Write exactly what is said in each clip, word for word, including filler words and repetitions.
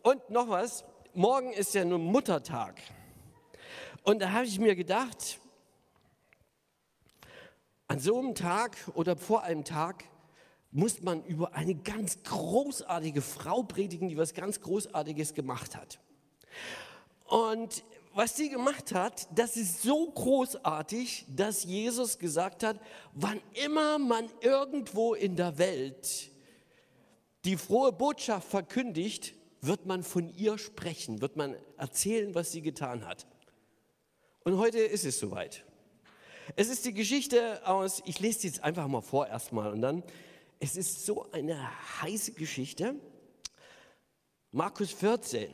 Und noch was, morgen ist ja nun Muttertag. Und da habe ich mir gedacht, an so einem Tag oder vor einem Tag muss man über eine ganz großartige Frau predigen, die was ganz Großartiges gemacht hat. Und was sie gemacht hat, das ist so großartig, dass Jesus gesagt hat, wann immer man irgendwo in der Welt die frohe Botschaft verkündigt, wird man von ihr sprechen, wird man erzählen, was sie getan hat. Und heute ist es soweit. Es ist die Geschichte aus, ich lese die jetzt einfach mal vor erstmal und dann, es ist so eine heiße Geschichte. Markus vierzehn.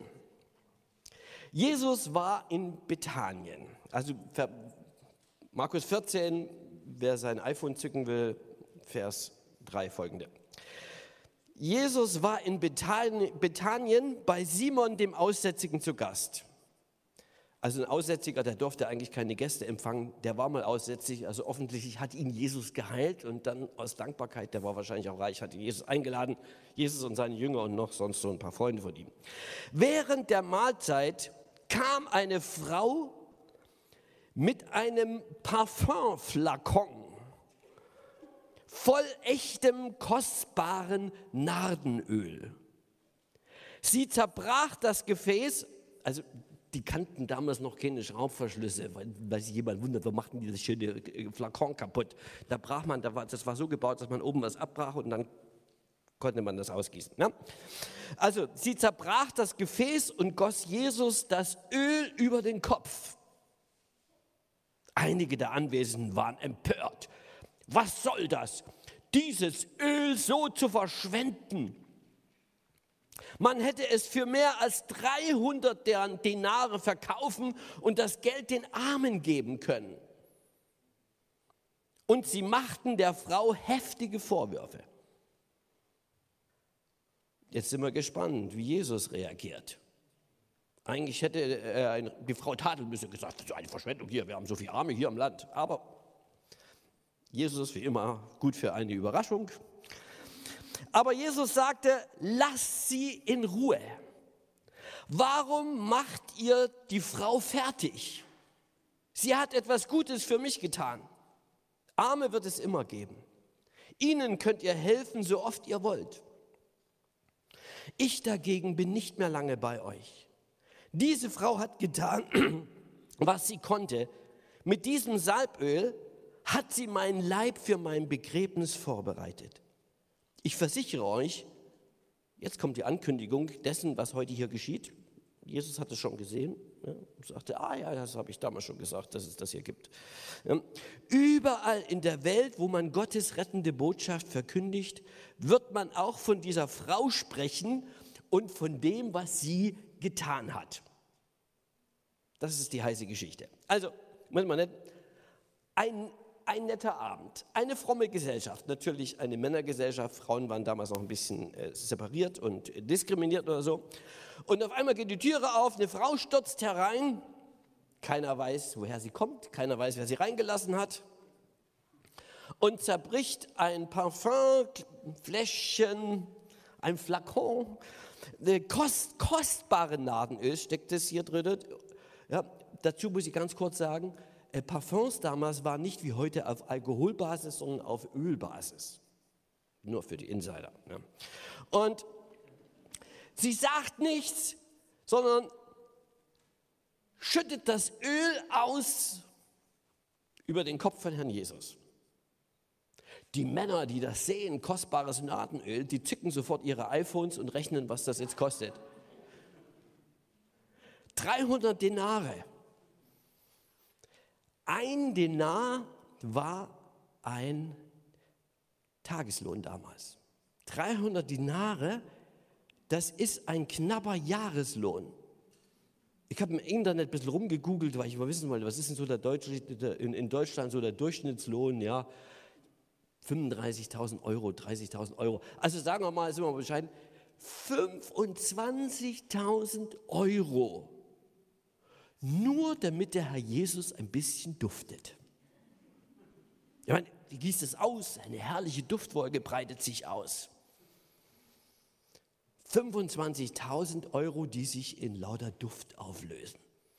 Jesus war in Bethanien. Also Markus vierzehn, wer sein iPhone zücken will, Vers drei folgende. Jesus war in Bethanien bei Simon dem Aussätzigen zu Gast. Also ein Aussätziger, der durfte eigentlich keine Gäste empfangen, der war mal aussätzig, also offensichtlich hat ihn Jesus geheilt und dann aus Dankbarkeit, der war wahrscheinlich auch reich, hat ihn Jesus eingeladen, Jesus und seine Jünger und noch sonst so ein paar Freunde von ihm. Während der Mahlzeit kam eine Frau mit einem Parfümflakon voll echtem, kostbaren Nardenöl. Sie zerbrach das Gefäß, also die kannten damals noch keine Schraubverschlüsse, weil, weil sich jemand wundert, warum machten die das schöne Flakon kaputt. Da brach man, das war so gebaut, dass man oben was abbrach und dann konnte man das ausgießen. Ne? Also sie zerbrach das Gefäß und goss Jesus das Öl über den Kopf. Einige der Anwesenden waren empört. Was soll das, dieses Öl so zu verschwenden? Man hätte es für mehr als dreihundert Denare verkaufen und das Geld den Armen geben können. Und sie machten der Frau heftige Vorwürfe. Jetzt sind wir gespannt, wie Jesus reagiert. Eigentlich hätte äh, die Frau tadeln müssen und gesagt, das ist eine Verschwendung hier, wir haben so viele Arme hier im Land. Aber Jesus ist wie immer gut für eine Überraschung. Aber Jesus sagte, lasst sie in Ruhe. Warum macht ihr die Frau fertig? Sie hat etwas Gutes für mich getan. Arme wird es immer geben. Ihnen könnt ihr helfen, so oft ihr wollt. Ich dagegen bin nicht mehr lange bei euch. Diese Frau hat getan, was sie konnte. Mit diesem Salböl hat sie meinen Leib für mein Begräbnis vorbereitet. Ich versichere euch, jetzt kommt die Ankündigung dessen, was heute hier geschieht. Jesus hat es schon gesehen ne, und sagte, ah ja, das habe ich damals schon gesagt, dass es das hier gibt. Ja. Überall in der Welt, wo man Gottes rettende Botschaft verkündigt, wird man auch von dieser Frau sprechen und von dem, was sie getan hat. Das ist die heiße Geschichte. Also, muss man nicht, ein Ein netter Abend, eine fromme Gesellschaft, natürlich eine Männergesellschaft, Frauen waren damals noch ein bisschen äh, separiert und diskriminiert oder so. Und auf einmal geht die Türe auf, eine Frau stürzt herein, keiner weiß, woher sie kommt, keiner weiß, wer sie reingelassen hat. Und zerbricht ein Parfümfläschchen, ein Flakon, kost, kostbare Nardenöl steckt es hier drin. Ja, dazu muss ich ganz kurz sagen, Parfums damals waren nicht wie heute auf Alkoholbasis, sondern auf Ölbasis. Nur für die Insider. Ne? Und sie sagt nichts, sondern schüttet das Öl aus über den Kopf von Herrn Jesus. Die Männer, die das sehen, kostbares Nardenöl, die zücken sofort ihre iPhones und rechnen, was das jetzt kostet. dreihundert Denare. Ein Denar war ein Tageslohn damals. dreihundert Denare, das ist ein knapper Jahreslohn. Ich habe im Internet ein bisschen rumgegoogelt, weil ich mal wissen wollte, was ist denn so der Deutsch, in, in Deutschland so der Durchschnittslohn, ja, fünfunddreißigtausend Euro, dreißigtausend Euro. Also sagen wir mal, sind wir mal bescheiden, fünfundzwanzigtausend Euro. Nur damit der Herr Jesus ein bisschen duftet. Ich meine, wie gießt es aus? Eine herrliche Duftwolke breitet sich aus. fünfundzwanzigtausend Euro, die sich in lauter Duft auflösen.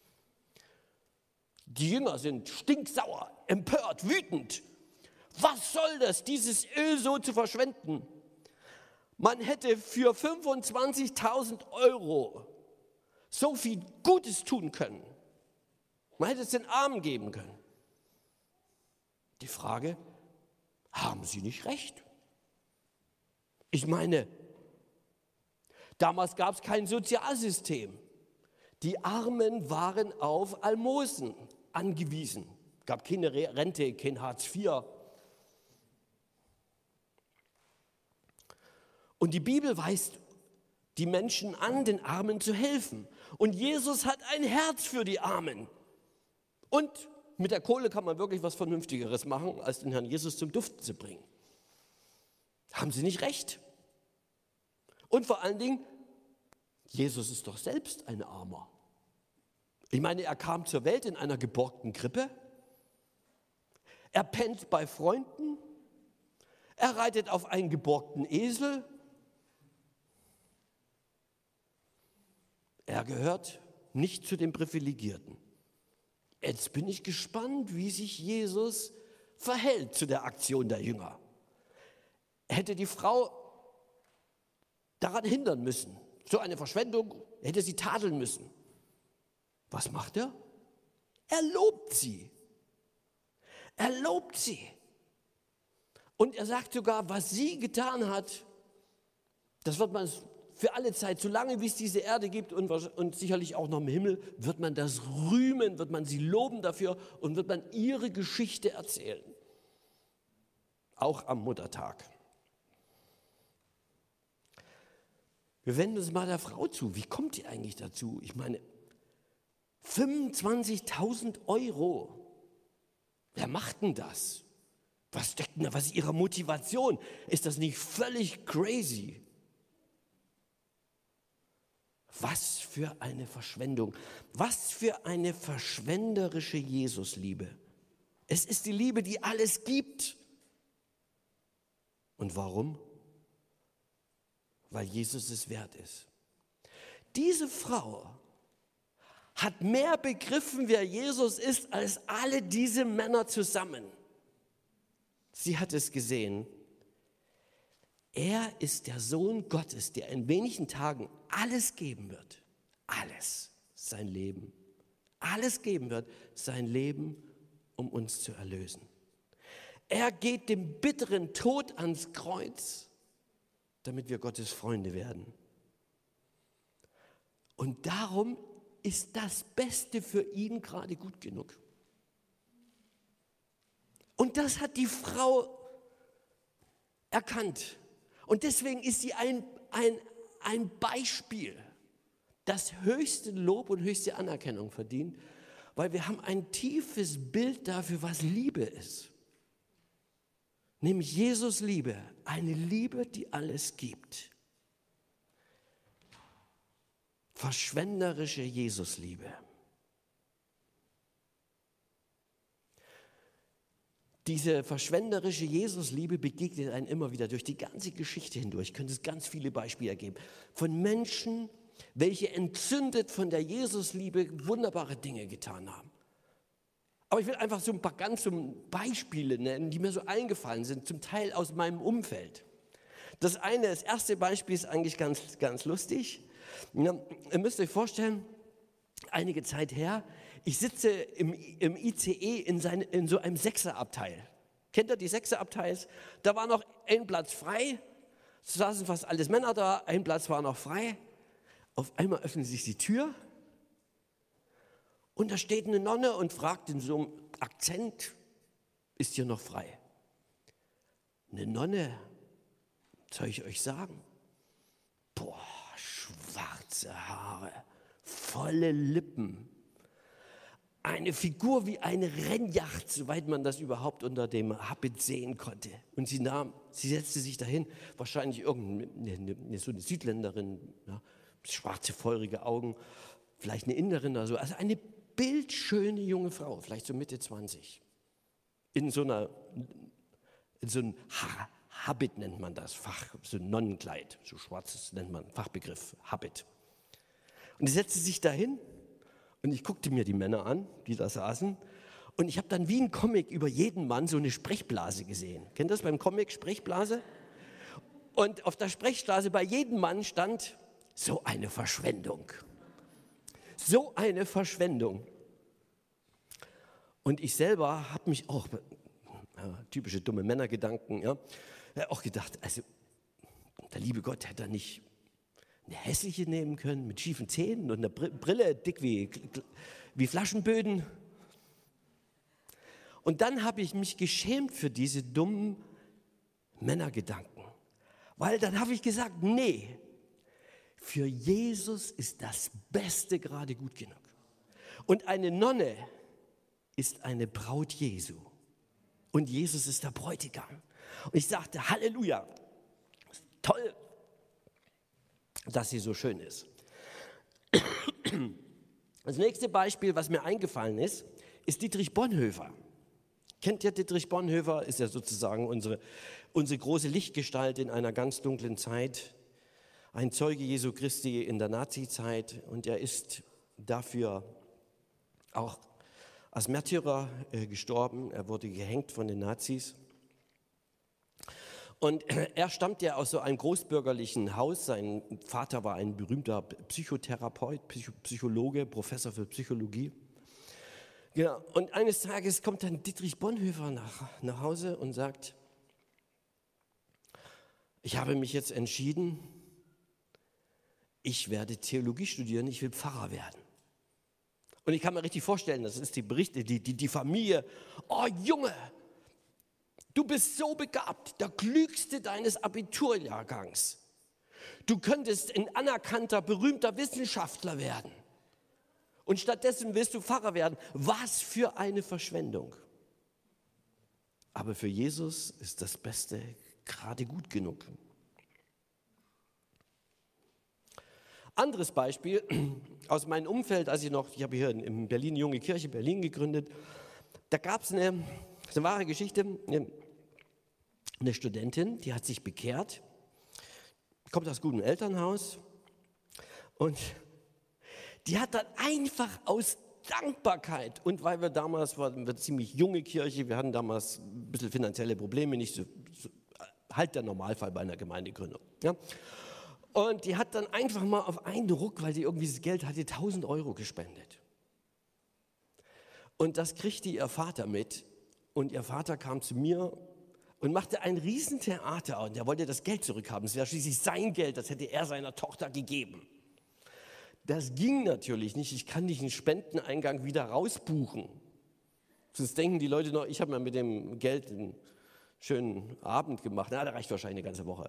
Die Jünger sind stinksauer, empört, wütend. Was soll das, dieses Öl so zu verschwenden? Man hätte für fünfundzwanzigtausend Euro so viel Gutes tun können. Man hätte es den Armen geben können. Die Frage, haben sie nicht recht? Ich meine, damals gab es kein Sozialsystem. Die Armen waren auf Almosen angewiesen. Es gab keine Rente, kein Hartz vier. Und die Bibel weist die Menschen an, den Armen zu helfen. Und Jesus hat ein Herz für die Armen. Und mit der Kohle kann man wirklich was Vernünftigeres machen, als den Herrn Jesus zum Duften zu bringen. Haben Sie nicht recht? Und vor allen Dingen, Jesus ist doch selbst ein Armer. Ich meine, er kam zur Welt in einer geborgten Krippe. Er pennt bei Freunden. Er reitet auf einen geborgten Esel. Er gehört nicht zu den Privilegierten. Jetzt bin ich gespannt, wie sich Jesus verhält zu der Aktion der Jünger. Er hätte die Frau daran hindern müssen. So eine Verschwendung hätte sie tadeln müssen. Was macht er? Er lobt sie. Er lobt sie. Und er sagt sogar, was sie getan hat, das wird man für alle Zeit, solange wie es diese Erde gibt und, und sicherlich auch noch im Himmel, wird man das rühmen, wird man sie loben dafür und wird man ihre Geschichte erzählen. Auch am Muttertag. Wir wenden uns mal der Frau zu. Wie kommt die eigentlich dazu? Ich meine, fünfundzwanzigtausend Euro. Wer macht denn das? Was steckt denn da? Was ist ihre Motivation? Ist das nicht völlig crazy? Was für eine Verschwendung. Was für eine verschwenderische Jesusliebe. Es ist die Liebe, die alles gibt. Und warum? Weil Jesus es wert ist. Diese Frau hat mehr begriffen, wer Jesus ist, als alle diese Männer zusammen. Sie hat es gesehen. Er ist der Sohn Gottes, der in wenigen Tagen alles geben wird. Alles, sein Leben. Alles geben wird, sein Leben, um uns zu erlösen. Er geht dem bitteren Tod ans Kreuz, damit wir Gottes Freunde werden. Und darum ist das Beste für ihn gerade gut genug. Und das hat die Frau erkannt. Und deswegen ist sie ein, ein, ein Beispiel, das höchste Lob und höchste Anerkennung verdient, weil wir haben ein tiefes Bild dafür, was Liebe ist. Nämlich Jesus Liebe, eine Liebe, die alles gibt. Verschwenderische Jesusliebe. Diese verschwenderische Jesusliebe begegnet einem immer wieder durch die ganze Geschichte hindurch. Ich könnte es ganz viele Beispiele ergeben. Von Menschen, welche entzündet von der Jesusliebe wunderbare Dinge getan haben. Aber ich will einfach so ein paar ganz so Beispiele nennen, die mir so eingefallen sind, zum Teil aus meinem Umfeld. Das eine, das erste Beispiel ist eigentlich ganz, ganz lustig. Ja, ihr müsst euch vorstellen, einige Zeit her, ich sitze im, im I C E in, sein, in so einem Sechserabteil. Kennt ihr die Sechserabteils? Da war noch ein Platz frei, es saßen fast alles Männer da, ein Platz war noch frei. Auf einmal öffnet sich die Tür und da steht eine Nonne und fragt in so einem Akzent, ist hier noch frei? Eine Nonne, soll ich euch sagen? Boah, schwarze Haare, volle Lippen. Eine Figur wie eine Rennjacht, soweit man das überhaupt unter dem Habit sehen konnte. Und sie nahm, sie setzte sich dahin, wahrscheinlich irgendeine eine, so eine Südländerin, ja, schwarze, feurige Augen, vielleicht eine Inderin oder so. Also eine bildschöne junge Frau, vielleicht so Mitte zwanzig. In so einer, in so einem Habit nennt man das, Fach, so ein Nonnenkleid, so schwarzes nennt man Fachbegriff, Habit. Und die setzte sich dahin und ich guckte mir die Männer an, die da saßen. Und ich habe dann wie ein Comic über jeden Mann so eine Sprechblase gesehen. Kennt ihr das beim Comic, Sprechblase? Und auf der Sprechblase bei jedem Mann stand, so eine Verschwendung. So eine Verschwendung. Und ich selber habe mich auch, ja, typische dumme Männergedanken, ja, auch gedacht, also der liebe Gott hätte da nicht eine hässliche nehmen können mit schiefen Zähnen und einer Brille dick wie, wie Flaschenböden. Und dann habe ich mich geschämt für diese dummen Männergedanken. Weil dann habe ich gesagt, nee, für Jesus ist das Beste gerade gut genug. Und eine Nonne ist eine Braut Jesu. Und Jesus ist der Bräutigam. Und ich sagte, Halleluja, toll, dass sie so schön ist. Das nächste Beispiel, was mir eingefallen ist, ist Dietrich Bonhoeffer. Kennt ihr Dietrich Bonhoeffer? Ist ja sozusagen unsere, unsere große Lichtgestalt in einer ganz dunklen Zeit. Ein Zeuge Jesu Christi in der Nazizeit. Und er ist dafür auch als Märtyrer äh, gestorben. Er wurde gehängt von den Nazis. Und er stammt ja aus so einem großbürgerlichen Haus. Sein Vater war ein berühmter Psychotherapeut, Psycho- Psychologe, Professor für Psychologie. Genau. Und eines Tages kommt dann Dietrich Bonhoeffer nach, nach Hause und sagt, ich habe mich jetzt entschieden, ich werde Theologie studieren, ich will Pfarrer werden. Und ich kann mir richtig vorstellen, das ist die Berichte, die, die, die Familie, oh Junge, du bist so begabt, der Klügste deines Abiturjahrgangs. Du könntest ein anerkannter, berühmter Wissenschaftler werden. Und stattdessen willst du Pfarrer werden. Was für eine Verschwendung. Aber für Jesus ist das Beste gerade gut genug. Anderes Beispiel aus meinem Umfeld, als ich noch, ich habe hier in Berlin Junge Kirche Berlin gegründet, da gab es eine, eine wahre Geschichte, eine, eine Studentin, die hat sich bekehrt, kommt aus gutem Elternhaus und die hat dann einfach aus Dankbarkeit und weil wir damals, war eine ziemlich junge Kirche, wir hatten damals ein bisschen finanzielle Probleme, nicht so, so halt der Normalfall bei einer Gemeindegründung. Ja. Und die hat dann einfach mal auf einen Ruck, weil die irgendwie das Geld hatte, tausend Euro gespendet. Und das kriegte ihr Vater mit und ihr Vater kam zu mir und machte ein Riesentheater und er wollte das Geld zurückhaben. Es wäre schließlich sein Geld, das hätte er seiner Tochter gegeben. Das ging natürlich nicht. Ich kann nicht einen Spendeneingang wieder rausbuchen. Sonst denken die Leute noch, ich habe mir mit dem Geld einen schönen Abend gemacht. Na, da reicht wahrscheinlich eine ganze Woche.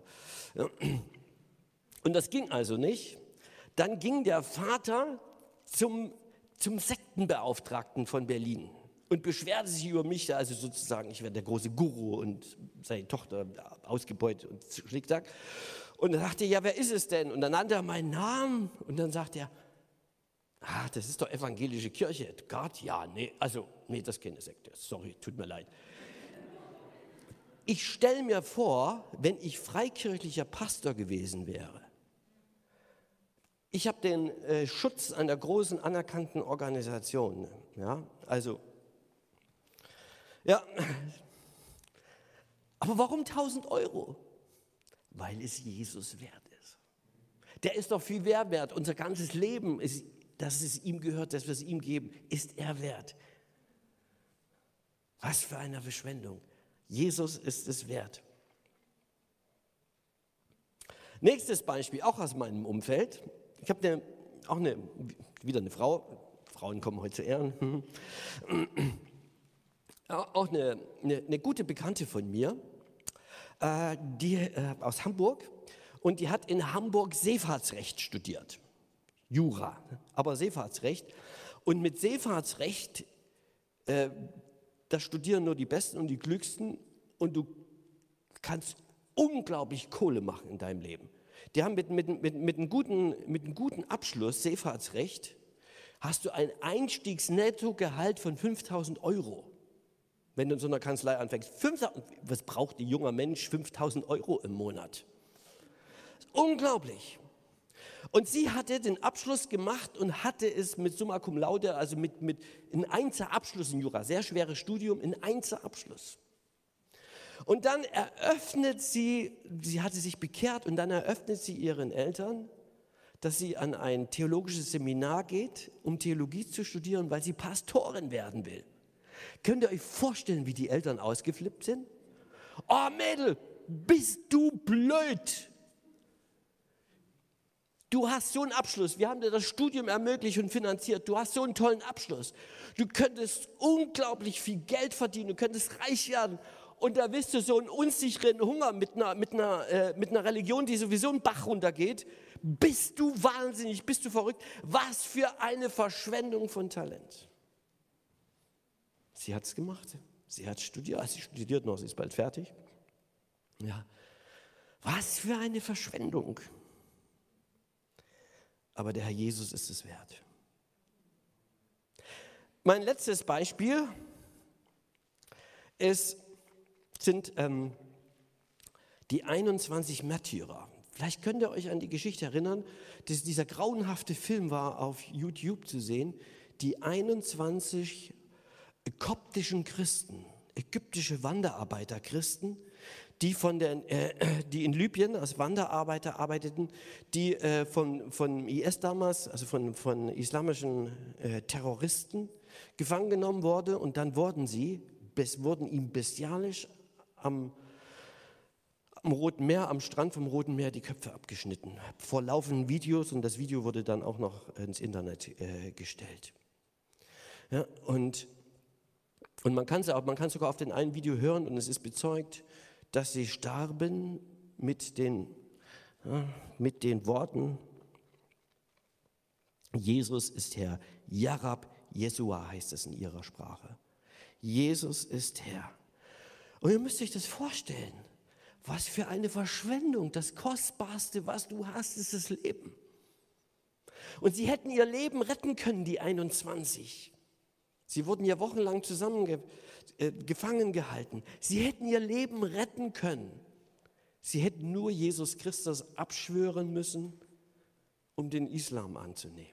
Und das ging also nicht. Dann ging der Vater zum, zum Sektenbeauftragten von Berlin und beschwerte sich über mich, also sozusagen, ich werde der große Guru und seine Tochter ausgebeutet und Schlicksack. Und dann sagte er, ja, wer ist es denn? Und dann nannte er meinen Namen und dann sagte er, ah, das ist doch evangelische Kirche. Gott, ja, nee, also, nee, das ist keine Sekte. Sorry, tut mir leid. Ich stelle mir vor, wenn ich freikirchlicher Pastor gewesen wäre, ich habe den äh, Schutz einer großen anerkannten Organisation, ja, also, ja, aber warum tausend Euro? Weil es Jesus wert ist. Der ist doch viel mehr wert. Unser ganzes Leben, ist, dass es ihm gehört, dass wir es ihm geben, ist er wert. Was für eine Verschwendung. Jesus ist es wert. Nächstes Beispiel, auch aus meinem Umfeld. Ich habe eine, auch eine, wieder eine Frau, Frauen kommen heute zu Ehren, auch eine, eine, eine gute Bekannte von mir, äh, die äh, aus Hamburg, und die hat in Hamburg Seefahrtsrecht studiert, Jura, aber Seefahrtsrecht. Und mit Seefahrtsrecht, äh, da studieren nur die Besten und die Klügsten und du kannst unglaublich Kohle machen in deinem Leben. Die haben mit, mit, mit, mit, einem guten, mit einem guten Abschluss, Seefahrtsrecht, hast du ein Einstiegsnettogehalt von fünftausend Euro. wenn du in so einer Kanzlei anfängst. fünftausend, was braucht ein junger Mensch? fünftausend Euro im Monat. Unglaublich. Und sie hatte den Abschluss gemacht und hatte es mit Summa Cum Laude, also mit, mit in Einser-Abschluss in Jura, sehr schweres Studium, in Einser-Abschluss. Und dann eröffnet sie, sie hatte sich bekehrt und dann eröffnet sie ihren Eltern, dass sie an ein theologisches Seminar geht, um Theologie zu studieren, weil sie Pastorin werden will. Könnt ihr euch vorstellen, wie die Eltern ausgeflippt sind? Oh Mädel, bist du blöd? Du hast so einen Abschluss, wir haben dir das Studium ermöglicht und finanziert, du hast so einen tollen Abschluss. Du könntest unglaublich viel Geld verdienen, du könntest reich werden. Und da willst du so einen unsicheren Hunger mit einer, mit einer, äh, mit einer Religion, die sowieso einen Bach runtergeht. Bist du wahnsinnig, bist du verrückt? Was für eine Verschwendung von Talent. Sie hat es gemacht, sie hat studiert, sie studiert noch, sie ist bald fertig. Ja, was für eine Verschwendung. Aber der Herr Jesus ist es wert. Mein letztes Beispiel ist, sind ähm, die einundzwanzig Märtyrer. Vielleicht könnt ihr euch an die Geschichte erinnern, dass dieser grauenhafte Film war auf YouTube zu sehen, die einundzwanzig koptischen Christen, ägyptische Wanderarbeiter-Christen, die, von der, äh, die in Libyen als Wanderarbeiter arbeiteten, die äh, von, von I S damals, also von, von islamischen äh, Terroristen, gefangen genommen wurden und dann wurden sie, bes, wurden ihm bestialisch am, am Roten Meer, am Strand vom Roten Meer die Köpfe abgeschnitten. Vor laufenden Videos und das Video wurde dann auch noch ins Internet äh, gestellt. Ja, und und man kann es auch, man kann sogar auf den einen Video hören und es ist bezeugt, dass sie starben mit den, ja, mit den Worten, Jesus ist Herr, Yarab Jesua heißt es in ihrer Sprache. Jesus ist Herr. Und ihr müsst euch das vorstellen, was für eine Verschwendung, das Kostbarste, was du hast, ist das Leben. Und sie hätten ihr Leben retten können, die einundzwanzig. Sie wurden ja wochenlang zusammen ge, äh, gefangen gehalten. Sie hätten ihr Leben retten können. Sie hätten nur Jesus Christus abschwören müssen, um den Islam anzunehmen.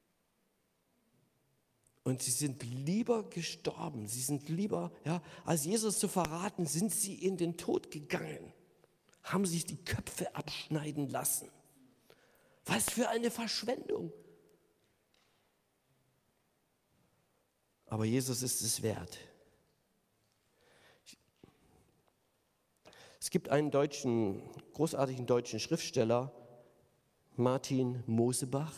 Und sie sind lieber gestorben, sie sind lieber, ja, als Jesus zu verraten, sind sie in den Tod gegangen, haben sich die Köpfe abschneiden lassen. Was für eine Verschwendung. Aber Jesus ist es wert. Es gibt einen deutschen, großartigen deutschen Schriftsteller, Martin Mosebach.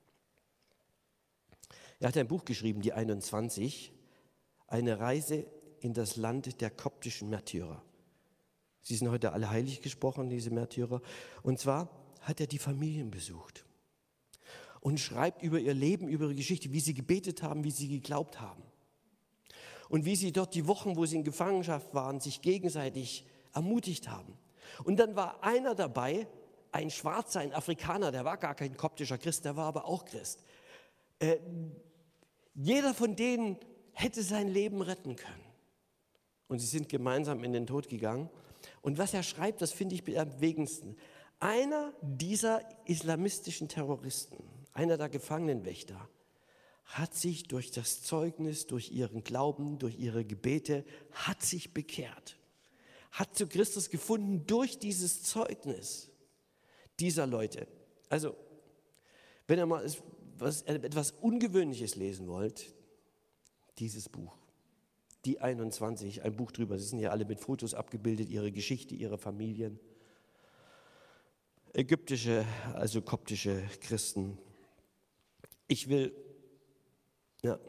Er hat ein Buch geschrieben, die einundzwanzig, eine Reise in das Land der koptischen Märtyrer. Sie sind heute alle heilig gesprochen, diese Märtyrer. Und zwar hat er die Familien besucht und schreibt über ihr Leben, über ihre Geschichte, wie sie gebetet haben, wie sie geglaubt haben. Und wie sie dort die Wochen, wo sie in Gefangenschaft waren, sich gegenseitig ermutigt haben. Und dann war einer dabei, ein Schwarzer, ein Afrikaner, der war gar kein koptischer Christ, der war aber auch Christ. Äh, jeder von denen hätte sein Leben retten können. Und sie sind gemeinsam in den Tod gegangen. Und was er schreibt, das finde ich am bewegendsten. Einer dieser islamistischen Terroristen, einer der Gefangenenwächter, hat sich durch das Zeugnis, durch ihren Glauben, durch ihre Gebete, hat sich bekehrt. Hat zu Christus gefunden durch dieses Zeugnis dieser Leute. Also, wenn ihr mal etwas, etwas Ungewöhnliches lesen wollt, dieses Buch, die einundzwanzig, ein Buch drüber, sie sind ja alle mit Fotos abgebildet, ihre Geschichte, ihre Familien. Ägyptische, also koptische Christen. Ich will, ja,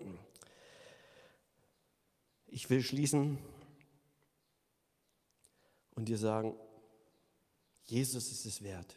ich will schließen und dir sagen, Jesus ist es wert.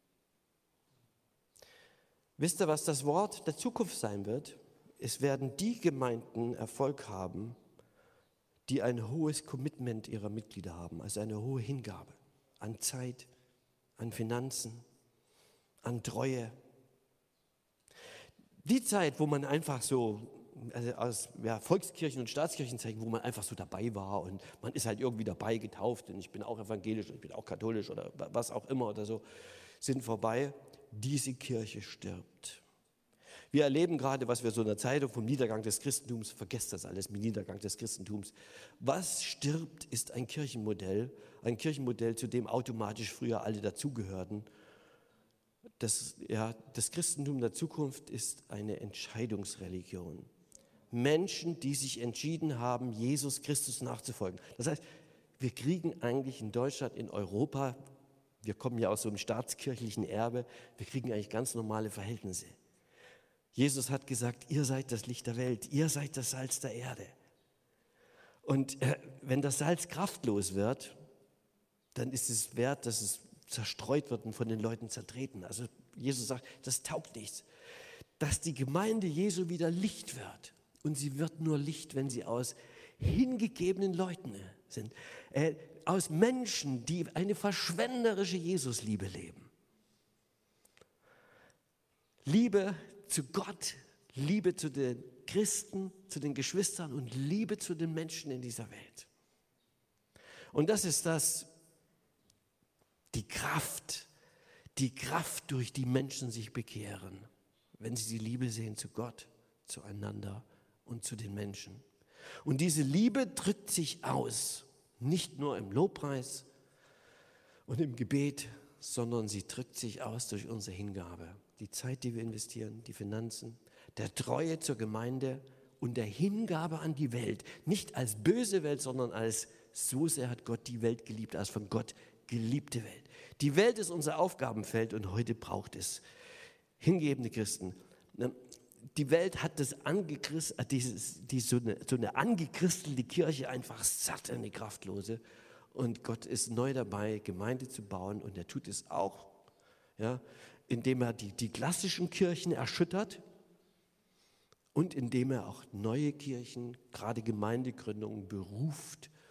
Wisst ihr, was das Wort der Zukunft sein wird? Es werden die Gemeinden Erfolg haben, die ein hohes Commitment ihrer Mitglieder haben, also eine hohe Hingabe an Zeit, an Finanzen, an Treue. Die Zeit, wo man einfach so also aus ja, Volkskirchen und Staatskirchen zeigen, wo man einfach so dabei war und man ist halt irgendwie dabei getauft und ich bin auch evangelisch und ich bin auch katholisch oder was auch immer oder so, sind vorbei. Diese Kirche stirbt. Wir erleben gerade, was wir so in der Zeitung vom Niedergang des Christentums, vergesst das alles mit Niedergang des Christentums. Was stirbt, ist ein Kirchenmodell, ein Kirchenmodell, zu dem automatisch früher alle dazugehörten. Das, ja, das Christentum der Zukunft ist eine Entscheidungsreligion. Menschen, die sich entschieden haben, Jesus Christus nachzufolgen. Das heißt, wir kriegen eigentlich in Deutschland, in Europa, wir kommen ja aus so einem staatskirchlichen Erbe, wir kriegen eigentlich ganz normale Verhältnisse. Jesus hat gesagt, ihr seid das Licht der Welt, ihr seid das Salz der Erde. Und äh, wenn das Salz kraftlos wird, dann ist es wert, dass es zerstreut wird und von den Leuten zertreten. Also Jesus sagt, das taugt nichts. Dass die Gemeinde Jesu wieder Licht wird. Und sie wird nur Licht, wenn sie aus hingegebenen Leuten sind. Äh, aus Menschen, die eine verschwenderische Jesusliebe leben. Liebe zu Gott, Liebe zu den Christen, zu den Geschwistern und Liebe zu den Menschen in dieser Welt. Und das ist das, die Kraft, die Kraft, durch die Menschen sich bekehren, wenn sie die Liebe sehen zu Gott, zueinander und zu den Menschen. Und diese Liebe drückt sich aus, nicht nur im Lobpreis und im Gebet, sondern sie drückt sich aus durch unsere Hingabe. Die Zeit, die wir investieren, die Finanzen, der Treue zur Gemeinde und der Hingabe an die Welt. Nicht als böse Welt, sondern als so sehr hat Gott die Welt geliebt, als von Gott geliebte Welt. Die Welt ist unser Aufgabenfeld und heute braucht es hingebende Christen. Die Welt hat das angechrist, dieses, die, so, eine, so eine angechristelte Kirche einfach satt, eine kraftlose. Und Gott ist neu dabei, Gemeinde zu bauen und er tut es auch, ja, indem er die, die klassischen Kirchen erschüttert und indem er auch neue Kirchen, gerade Gemeindegründungen, beruft